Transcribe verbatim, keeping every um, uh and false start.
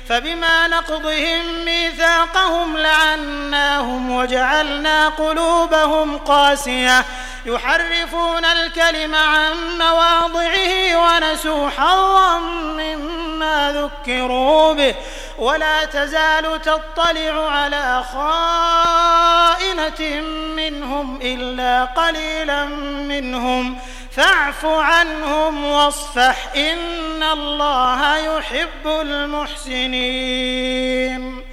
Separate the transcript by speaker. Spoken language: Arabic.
Speaker 1: فبما نقضهم ميثاقهم لعناهم وجعلنا قلوبهم قاسية يحرفون الكلم عن مواضعه ونسوا حظا مما ذكروا به ولا تزال تطلع على خائنة منهم إلا قليلا منهم فاعف عنهم واصفح إن الله يحب المحسنين.